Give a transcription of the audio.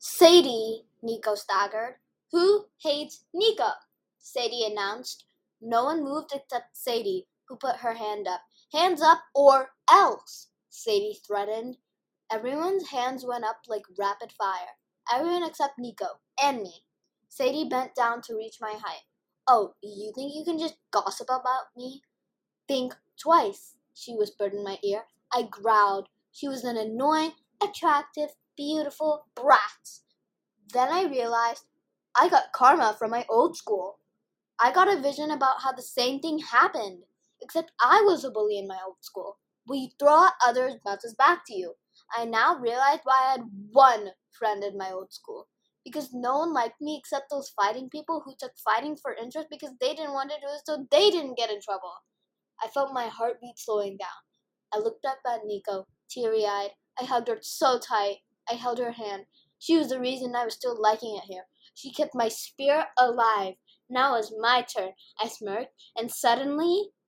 Sadie, Nico staggered. Who hates Nico? Sadie announced. No one moved except Sadie, who put her hand up. Hands up or else, Sadie threatened. Everyone's hands went up like rapid fire. Everyone except Nico and me. Sadie bent down to reach my height. Oh, you think you can just gossip about me? Think twice, she whispered in my ear. I growled. She was an annoying, attractive, beautiful brat. Then I realized I got karma from my old school. I got a vision about how the same thing happened, except I was a bully in my old school. We throw at others bounces back to you. I now realized why I had one friend in my old school. Because no one liked me except those fighting people who took fighting for interest because they didn't want to do it so they didn't get in trouble. I felt my heartbeat slowing down. I looked up at Nico, teary-eyed. I hugged her so tight. I held her hand. She was the reason I was still liking it here. She kept my spirit alive. Now it was my turn. I smirked, and suddenly